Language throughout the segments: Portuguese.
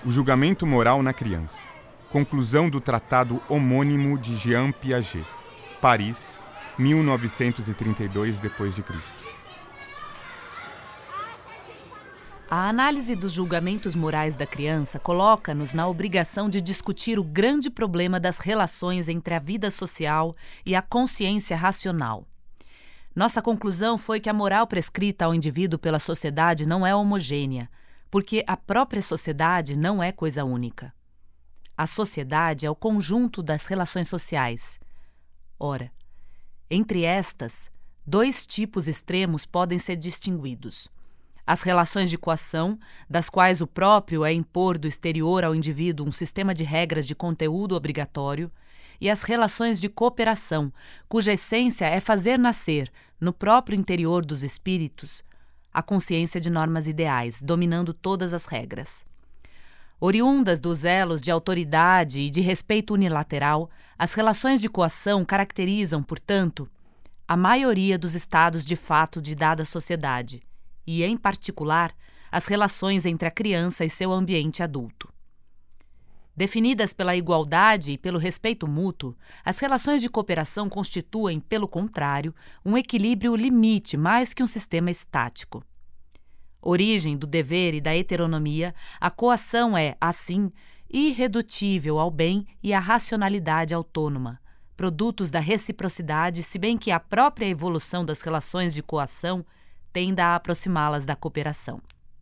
O julgamento moral na criança. Conclusão do tratado homônimo de Jean Piaget. Paris, 1932 d.C. A análise dos julgamentos morais da criança coloca-nos na obrigação de discutir o grande problema das relações entre a vida social e a consciência racional. Nossa conclusão foi que a moral prescrita ao indivíduo pela sociedade não é homogênea, porque a própria sociedade não é coisa única. A sociedade é o conjunto das relações sociais. Ora, entre estas, dois tipos extremos podem ser distinguidos: as relações de coação, das quais o próprio é impor do exterior ao indivíduo um sistema de regras de conteúdo obrigatório, e as relações de cooperação, cuja essência é fazer nascer, no próprio interior dos espíritos, a consciência de normas ideais, dominando todas as regras. Oriundas dos elos de autoridade e de respeito unilateral, as relações de coação caracterizam, portanto, a maioria dos estados de fato de dada sociedade, e, em particular, as relações entre a criança e seu ambiente adulto. Definidas pela igualdade e pelo respeito mútuo, as relações de cooperação constituem, pelo contrário, um equilíbrio limite mais que um sistema estático. Origem do dever e da heteronomia, a coação é, assim, irredutível ao bem e à racionalidade autônoma, produtos da reciprocidade, se bem que a própria evolução das relações de coação tenda a aproximá-las da cooperação.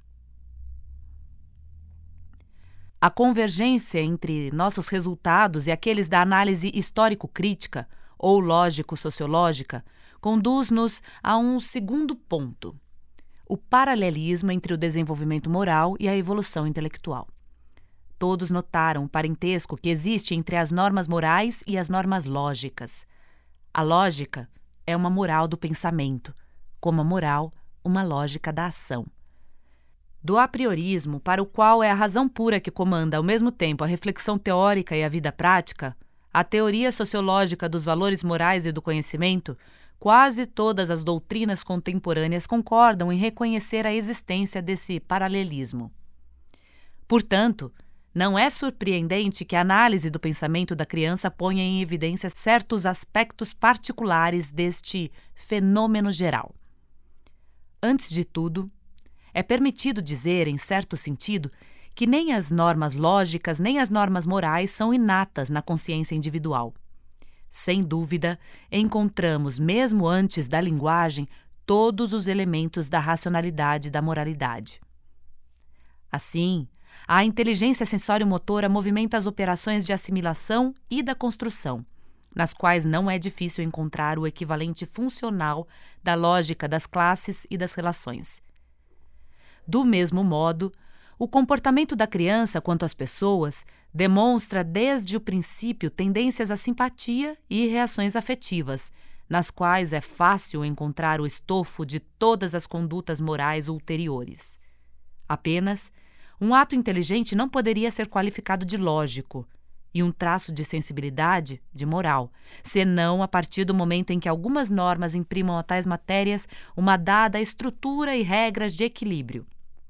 A convergência entre nossos resultados e aqueles da análise histórico-crítica ou lógico-sociológica conduz-nos a um segundo ponto: o paralelismo entre o desenvolvimento moral e a evolução intelectual. Todos notaram o parentesco que existe entre as normas morais e as normas lógicas. A lógica é uma moral do pensamento, como a moral, uma lógica da ação. Do apriorismo, para o qual é a razão pura que comanda ao mesmo tempo a reflexão teórica e a vida prática, a teoria sociológica dos valores morais e do conhecimento, quase todas as doutrinas contemporâneas concordam em reconhecer a existência desse paralelismo. Portanto, não é surpreendente que a análise do pensamento da criança ponha em evidência certos aspectos particulares deste fenômeno geral. Antes de tudo, é permitido dizer, em certo sentido, que nem as normas lógicas nem as normas morais são inatas na consciência individual. Sem dúvida, encontramos, mesmo antes da linguagem, todos os elementos da racionalidade e da moralidade. Assim, a inteligência sensório-motora movimenta as operações de assimilação e da construção, nas quais não é difícil encontrar o equivalente funcional da lógica das classes e das relações. Do mesmo modo, o comportamento da criança quanto às pessoas demonstra desde o princípio tendências à simpatia e reações afetivas, nas quais é fácil encontrar o estofo de todas as condutas morais ulteriores. Apenas, um ato inteligente não poderia ser qualificado de lógico, e um traço de sensibilidade, de moral, senão a partir do momento em que algumas normas imprimam a tais matérias uma dada estrutura e regras de equilíbrio.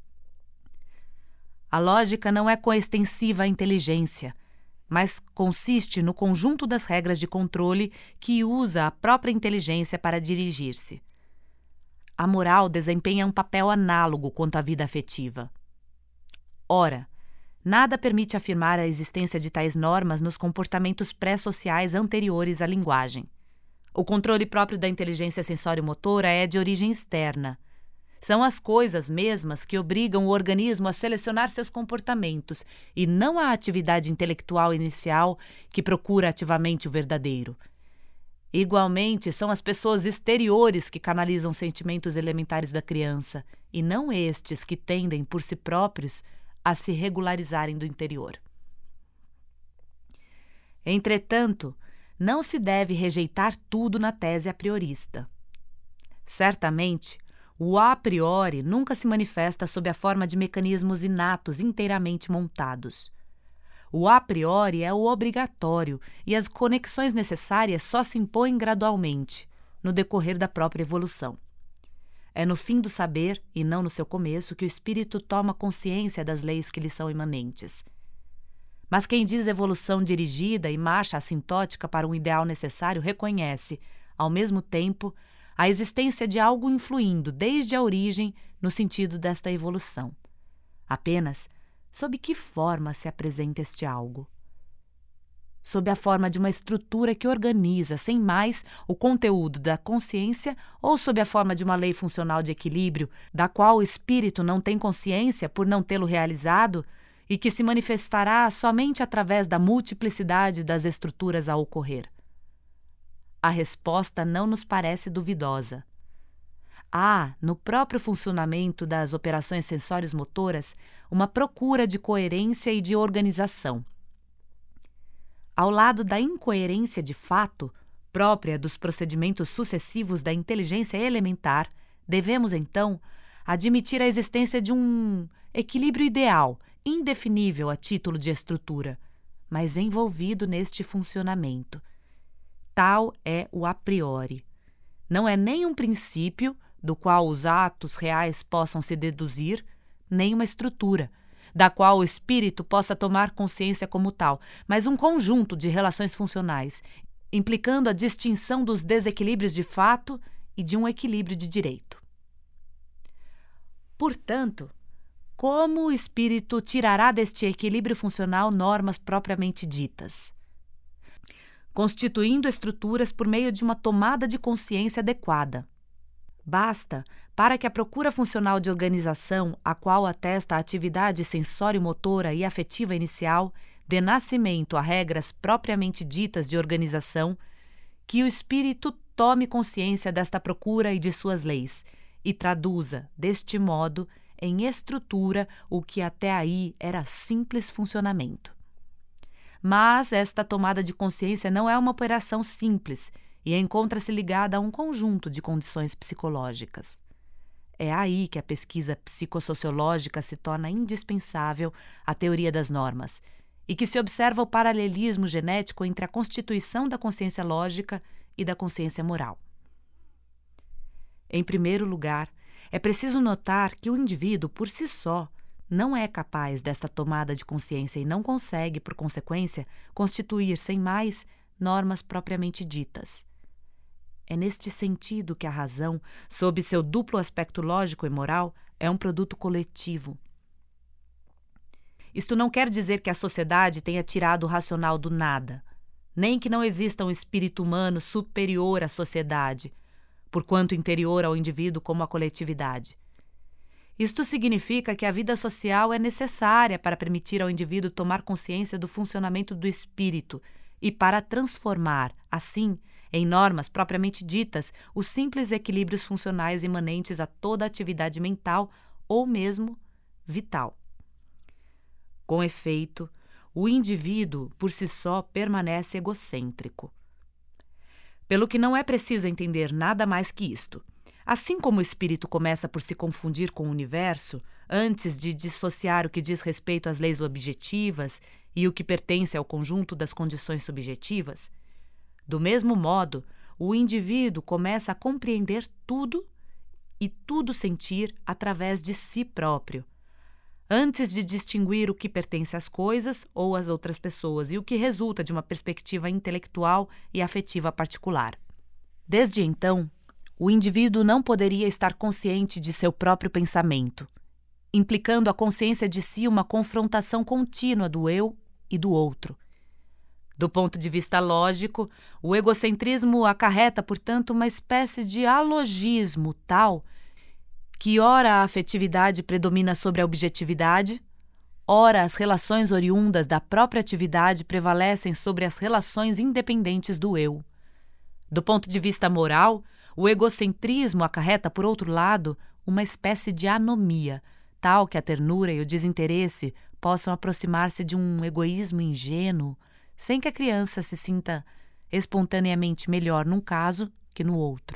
A lógica não é coextensiva à inteligência, mas consiste no conjunto das regras de controle que usa a própria inteligência para dirigir-se. A moral desempenha um papel análogo quanto à vida afetiva. Ora, nada permite afirmar a existência de tais normas nos comportamentos pré-sociais anteriores à linguagem. O controle próprio da inteligência sensório-motora é de origem externa. São as coisas mesmas que obrigam o organismo a selecionar seus comportamentos e não a atividade intelectual inicial que procura ativamente o verdadeiro. Igualmente, são as pessoas exteriores que canalizam sentimentos elementares da criança e não estes que tendem, por si próprios, a se regularizarem do interior. Entretanto, não se deve rejeitar tudo na tese a priorista. Certamente, o a priori nunca se manifesta sob a forma de mecanismos inatos inteiramente montados. O a priori é o obrigatório e as conexões necessárias só se impõem gradualmente, no decorrer da própria evolução. É no fim do saber, e não no seu começo, que o espírito toma consciência das leis que lhe são imanentes. Mas quem diz evolução dirigida e marcha assintótica para um ideal necessário reconhece, ao mesmo tempo, a existência de algo influindo desde a origem no sentido desta evolução. Apenas, sob que forma se apresenta este algo? Sob a forma de uma estrutura que organiza, sem mais, o conteúdo da consciência, ou sob a forma de uma lei funcional de equilíbrio, da qual o espírito não tem consciência por não tê-lo realizado e que se manifestará somente através da multiplicidade das estruturas a ocorrer? A resposta não nos parece duvidosa. Há, no próprio funcionamento das operações sensórios-motoras, uma procura de coerência e de organização. Ao lado da incoerência de fato, própria dos procedimentos sucessivos da inteligência elementar, devemos, então, admitir a existência de um equilíbrio ideal, indefinível a título de estrutura, mas envolvido neste funcionamento. Tal é o a priori. Não é nem um princípio, do qual os atos reais possam se deduzir, nem uma estrutura, da qual o espírito possa tomar consciência como tal, mas um conjunto de relações funcionais, implicando a distinção dos desequilíbrios de fato e de um equilíbrio de direito. Portanto, como o espírito tirará deste equilíbrio funcional normas propriamente ditas? Constituindo estruturas por meio de uma tomada de consciência adequada. Basta, para que a procura funcional de organização, a qual atesta a atividade sensório-motora e afetiva inicial, dê nascimento a regras propriamente ditas de organização, que o espírito tome consciência desta procura e de suas leis, e traduza, deste modo, em estrutura o que até aí era simples funcionamento. Mas esta tomada de consciência não é uma operação simples e encontra-se ligada a um conjunto de condições psicológicas. É aí que a pesquisa psicossociológica se torna indispensável à teoria das normas e que se observa o paralelismo genético entre a constituição da consciência lógica e da consciência moral. Em primeiro lugar, é preciso notar que o indivíduo, por si só, não é capaz desta tomada de consciência e não consegue, por consequência, constituir, sem mais, normas propriamente ditas. É neste sentido que a razão, sob seu duplo aspecto lógico e moral, é um produto coletivo. Isto não quer dizer que a sociedade tenha tirado o racional do nada, nem que não exista um espírito humano superior à sociedade, porquanto interior ao indivíduo como à coletividade. Isto significa que a vida social é necessária para permitir ao indivíduo tomar consciência do funcionamento do espírito e para transformar, assim, em normas propriamente ditas, os simples equilíbrios funcionais imanentes a toda atividade mental ou mesmo vital. Com efeito, o indivíduo, por si só, permanece egocêntrico. Pelo que não é preciso entender nada mais que isto. Assim como o espírito começa por se confundir com o universo, antes de dissociar o que diz respeito às leis objetivas e o que pertence ao conjunto das condições subjetivas, do mesmo modo, o indivíduo começa a compreender tudo e tudo sentir através de si próprio, antes de distinguir o que pertence às coisas ou às outras pessoas e o que resulta de uma perspectiva intelectual e afetiva particular. Desde então, o indivíduo não poderia estar consciente de seu próprio pensamento, implicando a consciência de si uma confrontação contínua do eu e do outro. Do ponto de vista lógico, o egocentrismo acarreta, portanto, uma espécie de alogismo tal que ora a afetividade predomina sobre a objetividade, ora as relações oriundas da própria atividade prevalecem sobre as relações independentes do eu. Do ponto de vista moral, o egocentrismo acarreta, por outro lado, uma espécie de anomia, tal que a ternura e o desinteresse possam aproximar-se de um egoísmo ingênuo, sem que a criança se sinta espontaneamente melhor num caso que no outro.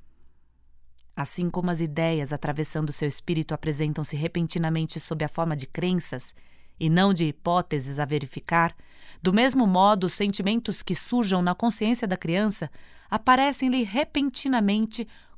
Assim como as ideias atravessando seu espírito apresentam-se repentinamente sob a forma de crenças e não de hipóteses a verificar, do mesmo modo os sentimentos que surjam na consciência da criança aparecem-lhe repentinamente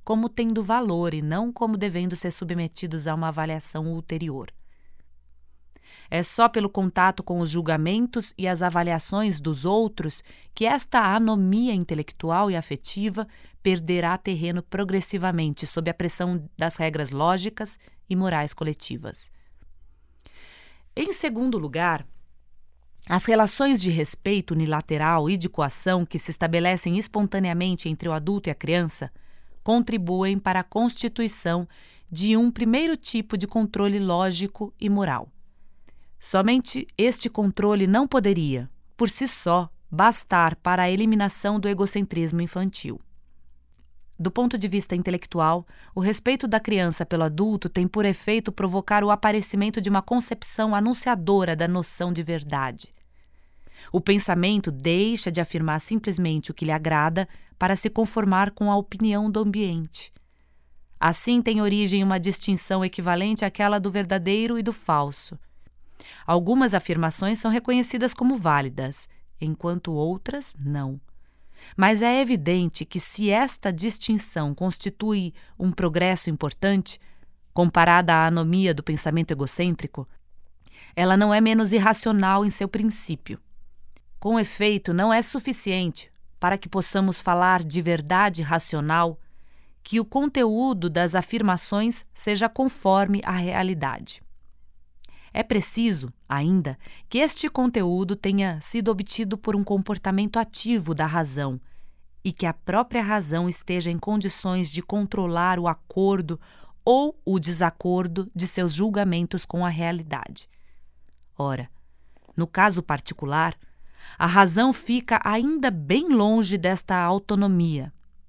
como tendo valor e não como devendo ser submetidos a uma avaliação ulterior. É só pelo contato com os julgamentos e as avaliações dos outros que esta anomia intelectual e afetiva perderá terreno progressivamente sob a pressão das regras lógicas e morais coletivas. Em segundo lugar, as relações de respeito unilateral e de coação que se estabelecem espontaneamente entre o adulto e a criança contribuem para a constituição de um primeiro tipo de controle lógico e moral. Somente este controle não poderia, por si só, bastar para a eliminação do egocentrismo infantil. Do ponto de vista intelectual, o respeito da criança pelo adulto tem por efeito provocar o aparecimento de uma concepção anunciadora da noção de verdade. O pensamento deixa de afirmar simplesmente o que lhe agrada para se conformar com a opinião do ambiente. Assim tem origem uma distinção equivalente àquela do verdadeiro e do falso. Algumas afirmações são reconhecidas como válidas, enquanto outras não. Mas é evidente que se esta distinção constitui um progresso importante, comparada à anomia do pensamento egocêntrico, ela não é menos irracional em seu princípio. Com efeito, não é suficiente para que possamos falar de verdade racional que o conteúdo das afirmações seja conforme à realidade. É preciso, ainda, que este conteúdo tenha sido obtido por um comportamento ativo da razão e que a própria razão esteja em condições de controlar o acordo ou o desacordo de seus julgamentos com a realidade. Ora, no caso particular, a razão fica ainda bem longe desta autonomia.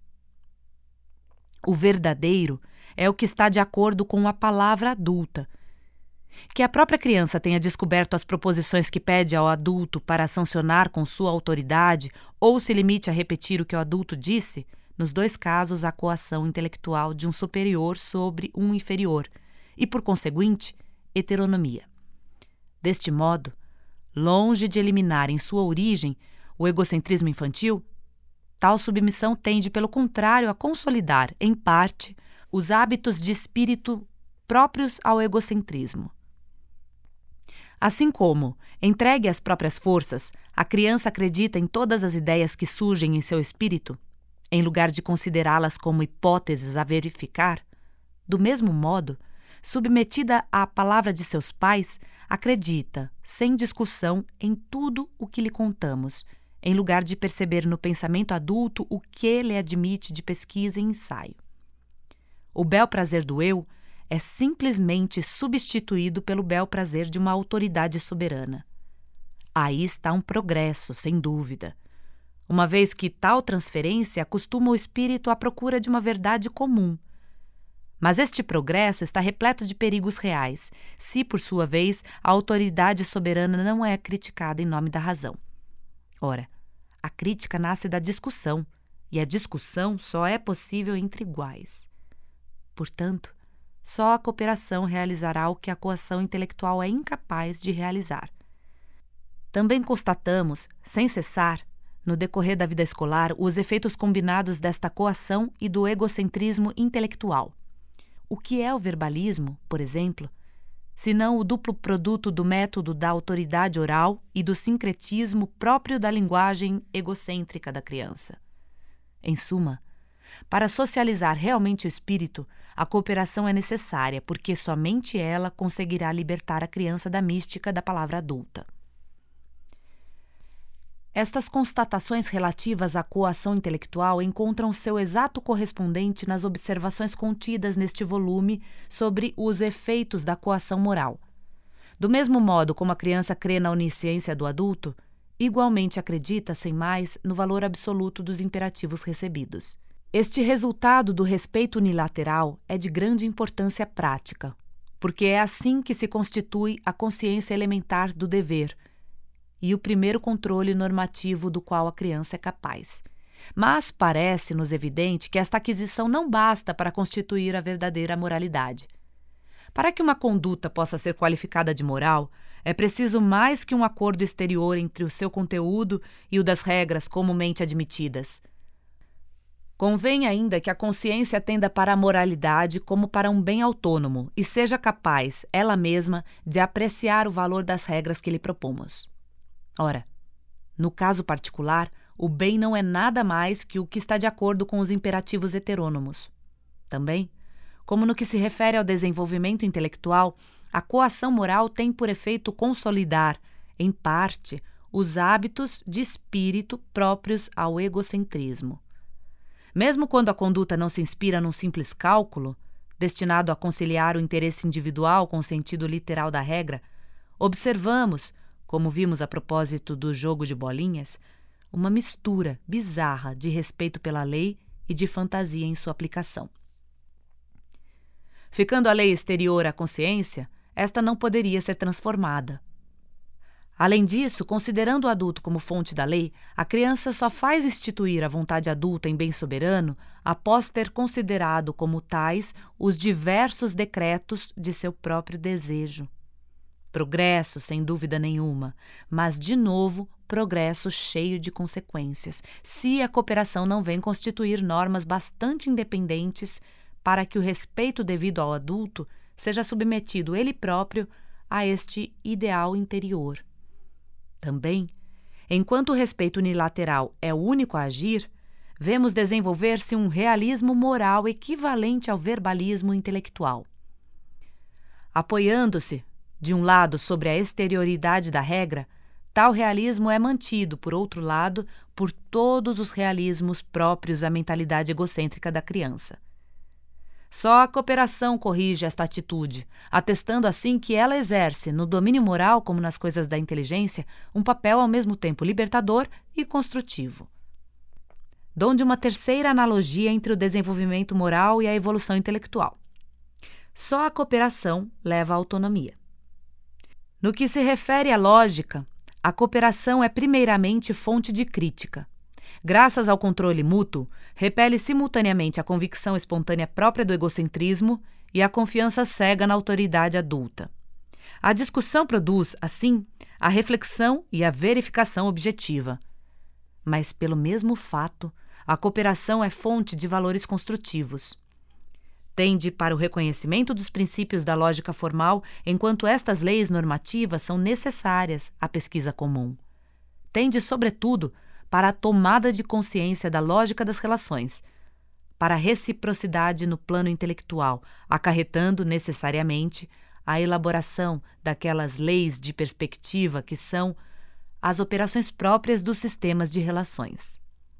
O verdadeiro é o que está de acordo com a palavra adulta. Que a própria criança tenha descoberto as proposições que pede ao adulto para sancionar com sua autoridade ou se limite a repetir o que o adulto disse, nos dois casos há coação intelectual de um superior sobre um inferior e, por conseguinte, heteronomia. Deste modo, longe de eliminar em sua origem o egocentrismo infantil, tal submissão tende, pelo contrário, a consolidar, em parte, os hábitos de espírito próprios ao egocentrismo. Assim como, entregue às próprias forças, a criança acredita em todas as ideias que surgem em seu espírito, em lugar de considerá-las como hipóteses a verificar, do mesmo modo, submetida à palavra de seus pais, acredita, sem discussão, em tudo o que lhe contamos, em lugar de perceber no pensamento adulto o que lhe admite de pesquisa e ensaio. O bel prazer do eu é simplesmente substituído pelo bel prazer de uma autoridade soberana. Aí está um progresso, sem dúvida, uma vez que tal transferência acostuma o espírito à procura de uma verdade comum. Mas este progresso está repleto de perigos reais, se, por sua vez, a autoridade soberana não é criticada em nome da razão. Ora, a crítica nasce da discussão, e a discussão só é possível entre iguais. Portanto, só a cooperação realizará o que a coação intelectual é incapaz de realizar. Também constatamos, sem cessar, no decorrer da vida escolar, os efeitos combinados desta coação e do egocentrismo intelectual. O que é o verbalismo, por exemplo, senão o duplo produto do método da autoridade oral e do sincretismo próprio da linguagem egocêntrica da criança? Em suma, para socializar realmente o espírito, a cooperação é necessária, porque somente ela conseguirá libertar a criança da mística da palavra adulta. Estas constatações relativas à coação intelectual encontram seu exato correspondente nas observações contidas neste volume sobre os efeitos da coação moral. Do mesmo modo como a criança crê na onisciência do adulto, igualmente acredita, sem mais, no valor absoluto dos imperativos recebidos. Este resultado do respeito unilateral é de grande importância prática, porque é assim que se constitui a consciência elementar do dever e o primeiro controle normativo do qual a criança é capaz. Mas parece-nos evidente que esta aquisição não basta para constituir a verdadeira moralidade. Para que uma conduta possa ser qualificada de moral, é preciso mais que um acordo exterior entre o seu conteúdo e o das regras comumente admitidas. Convém ainda que a consciência tenda para a moralidade como para um bem autônomo e seja capaz, ela mesma, de apreciar o valor das regras que lhe propomos. Ora, no caso particular, o bem não é nada mais que o que está de acordo com os imperativos heterônomos. Também, como no que se refere ao desenvolvimento intelectual, a coação moral tem por efeito consolidar, em parte, os hábitos de espírito próprios ao egocentrismo. Mesmo quando a conduta não se inspira num simples cálculo, destinado a conciliar o interesse individual com o sentido literal da regra, observamos, como vimos a propósito do jogo de bolinhas, uma mistura bizarra de respeito pela lei e de fantasia em sua aplicação. Ficando a lei exterior à consciência, esta não poderia ser transformada. Além disso, considerando o adulto como fonte da lei, a criança só faz instituir a vontade adulta em bem soberano após ter considerado como tais os diversos decretos de seu próprio desejo. Progresso, sem dúvida nenhuma, mas, de novo, progresso cheio de consequências, se a cooperação não vem constituir normas bastante independentes para que o respeito devido ao adulto seja submetido ele próprio a este ideal interior. Também, enquanto o respeito unilateral é o único a agir, vemos desenvolver-se um realismo moral equivalente ao verbalismo intelectual. Apoiando-se, de um lado, sobre a exterioridade da regra, tal realismo é mantido, por outro lado, por todos os realismos próprios à mentalidade egocêntrica da criança. Só a cooperação corrige esta atitude, atestando assim que ela exerce, no domínio moral como nas coisas da inteligência, um papel ao mesmo tempo libertador e construtivo. Donde uma terceira analogia entre o desenvolvimento moral e a evolução intelectual. Só a cooperação leva à autonomia. No que se refere à lógica, a cooperação é primeiramente fonte de crítica. Graças ao controle mútuo, repele simultaneamente a convicção espontânea própria do egocentrismo e a confiança cega na autoridade adulta. A discussão produz, assim, a reflexão e a verificação objetiva. Mas, pelo mesmo fato, a cooperação é fonte de valores construtivos. Tende para o reconhecimento dos princípios da lógica formal, enquanto estas leis normativas são necessárias à pesquisa comum. Tende, sobretudo, para a tomada de consciência da lógica das relações, para a reciprocidade no plano intelectual, acarretando necessariamente a elaboração daquelas leis de perspectiva que são as operações próprias dos sistemas de relações.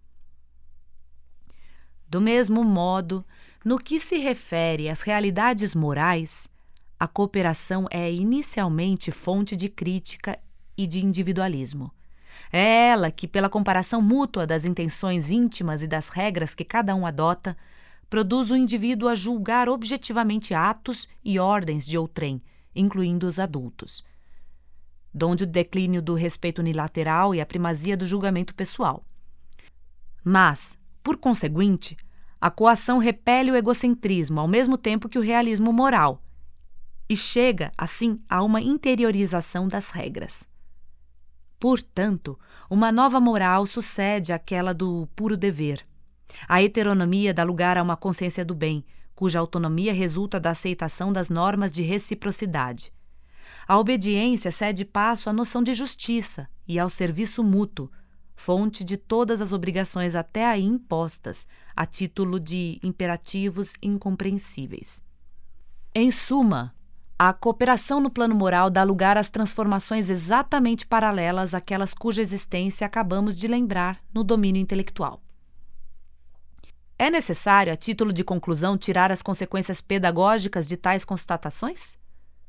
Do mesmo modo, no que se refere às realidades morais, a cooperação é inicialmente fonte de crítica e de individualismo. É ela que, pela comparação mútua das intenções íntimas e das regras que cada um adota, produz o indivíduo a julgar objetivamente atos e ordens de outrem, incluindo os adultos. Donde o declínio do respeito unilateral e a primazia do julgamento pessoal. Mas, por conseguinte, a coação repele o egocentrismo ao mesmo tempo que o realismo moral e chega, assim, a uma interiorização das regras. Portanto, uma nova moral sucede àquela do puro dever. A heteronomia dá lugar a uma consciência do bem, cuja autonomia resulta da aceitação das normas de reciprocidade. A obediência cede passo à noção de justiça e ao serviço mútuo, fonte de todas as obrigações até aí impostas, a título de imperativos incompreensíveis. Em suma, a cooperação no plano moral dá lugar às transformações exatamente paralelas àquelas cuja existência acabamos de lembrar no domínio intelectual. É necessário, a título de conclusão, tirar as consequências pedagógicas de tais constatações?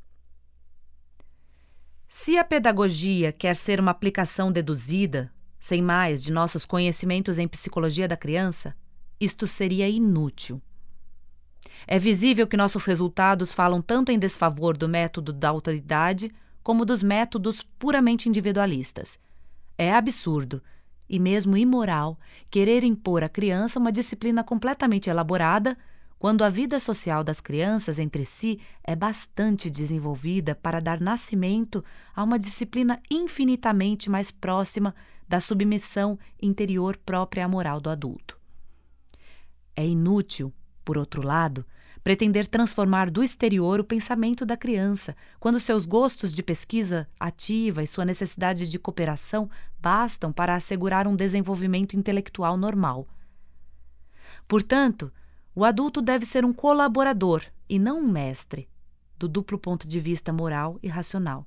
Se a pedagogia quer ser uma aplicação deduzida, sem mais, de nossos conhecimentos em psicologia da criança, isto seria inútil. É visível que nossos resultados falam tanto em desfavor do método da autoridade como dos métodos puramente individualistas. É absurdo, e mesmo imoral, querer impor à criança uma disciplina completamente elaborada, quando a vida social das crianças entre si é bastante desenvolvida para dar nascimento a uma disciplina infinitamente mais próxima da submissão interior própria à moral do adulto. É inútil, por outro lado, pretender transformar do exterior o pensamento da criança, quando seus gostos de pesquisa ativa e sua necessidade de cooperação bastam para assegurar um desenvolvimento intelectual normal. Portanto, o adulto deve ser um colaborador e não um mestre, do duplo ponto de vista moral e racional.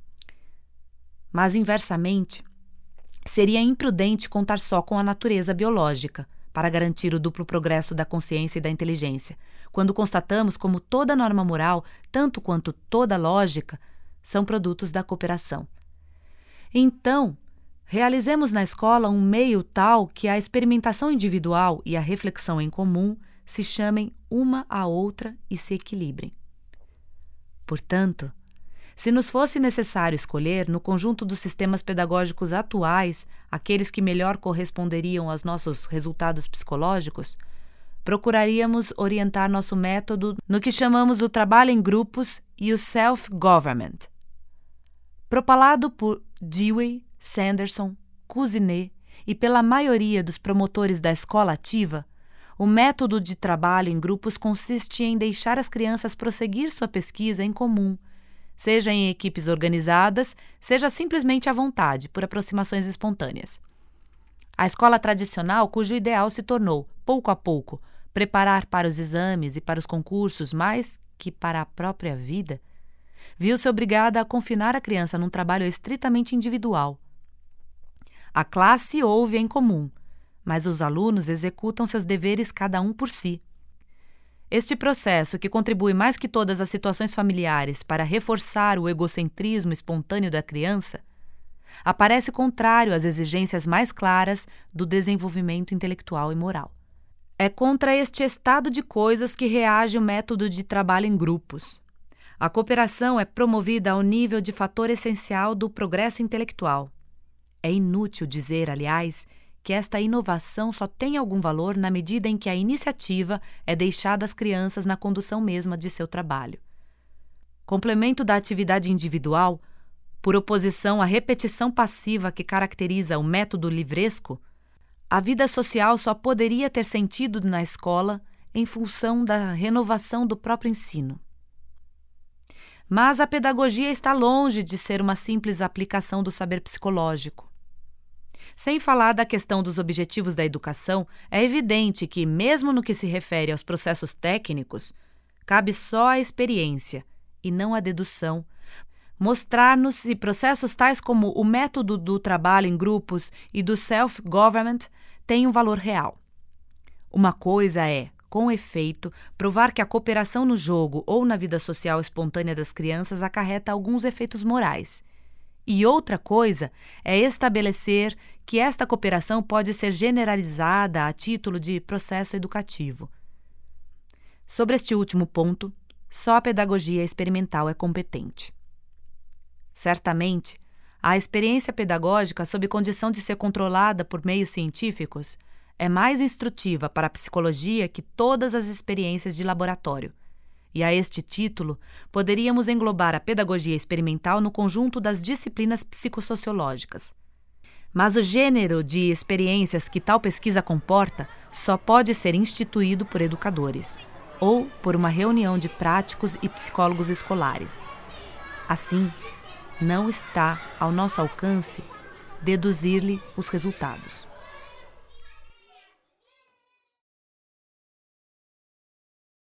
Mas, inversamente, seria imprudente contar só com a natureza biológica para garantir o duplo progresso da consciência e da inteligência, quando constatamos como toda norma moral, tanto quanto toda lógica, são produtos da cooperação. Então, realizemos na escola um meio tal que a experimentação individual e a reflexão em comum se chamem uma à outra e se equilibrem. Portanto, se nos fosse necessário escolher, no conjunto dos sistemas pedagógicos atuais, aqueles que melhor corresponderiam aos nossos resultados psicológicos, procuraríamos orientar nosso método no que chamamos o trabalho em grupos e o self-government. Propalado por Dewey, Sanderson, Cousinet e pela maioria dos promotores da escola ativa, o método de trabalho em grupos consiste em deixar as crianças prosseguir sua pesquisa em comum, seja em equipes organizadas, seja simplesmente à vontade, por aproximações espontâneas. A escola tradicional, cujo ideal se tornou, pouco a pouco, preparar para os exames e para os concursos mais que para a própria vida, viu-se obrigada a confinar a criança num trabalho estritamente individual. A classe ouve em comum, mas os alunos executam seus deveres cada um por si. Este processo, que contribui mais que todas as situações familiares para reforçar o egocentrismo espontâneo da criança, aparece contrário às exigências mais claras do desenvolvimento intelectual e moral. É contra este estado de coisas que reage o método de trabalho em grupos. A cooperação é promovida ao nível de fator essencial do progresso intelectual. É inútil dizer, aliás, que esta inovação só tem algum valor na medida em que a iniciativa é deixada às crianças na condução mesma de seu trabalho. Complemento da atividade individual, por oposição à repetição passiva que caracteriza o método livresco, a vida social só poderia ter sentido na escola em função da renovação do próprio ensino. Mas a pedagogia está longe de ser uma simples aplicação do saber psicológico. Sem falar da questão dos objetivos da educação, é evidente que, mesmo no que se refere aos processos técnicos, cabe só a experiência, e não a dedução, mostrar-nos se processos tais como o método do trabalho em grupos e do self-government têm um valor real. Uma coisa é, com efeito, provar que a cooperação no jogo ou na vida social espontânea das crianças acarreta alguns efeitos morais. E outra coisa é estabelecer que esta cooperação pode ser generalizada a título de processo educativo. Sobre este último ponto, só a pedagogia experimental é competente. Certamente, a experiência pedagógica, sob condição de ser controlada por meios científicos, é mais instrutiva para a psicologia que todas as experiências de laboratório. E a este título, poderíamos englobar a pedagogia experimental no conjunto das disciplinas psicossociológicas. Mas o gênero de experiências que tal pesquisa comporta só pode ser instituído por educadores, ou por uma reunião de práticos e psicólogos escolares. Assim, não está ao nosso alcance deduzir-lhe os resultados.